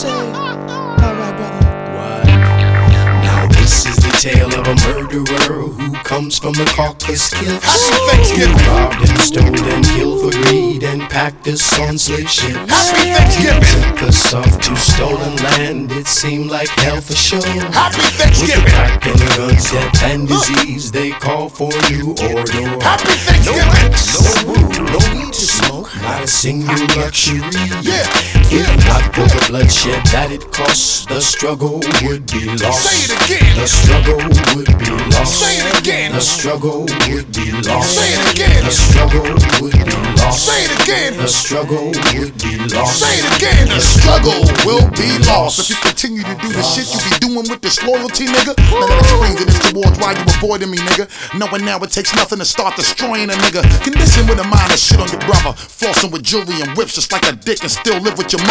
say? Alright, brother. What? Now this is the tale of a murderer who comes from the Caucasus Cliffs. Happy Thanksgiving! He robbed and stole and killed for greed and packed us on slave ships. Happy Thanksgiving! Took us off to stolen land, it seemed like hell for sure. Happy With the Thanksgiving! crack and the guns, death and disease, they call for a new order. Happy Thanksgiving! No food, no need to smoke, not a single luxury. Yeah, If not for the bloodshed that it costs, the struggle would be lost. say it again! The struggle would be lost. Say it again! The struggle would be lost. Say it again! The struggle would be lost. Say it again! The struggle would be lost. Say it again! The struggle will be lost. If you continue to do the shit you be doing with disloyalty, nigga, now that explains it towards why you avoiding me, nigga. Knowing now it takes nothing to start destroying a nigga. Condition with a mind to shit on your brother, flossing with jewelry and whips just like a dick and still live with your mother.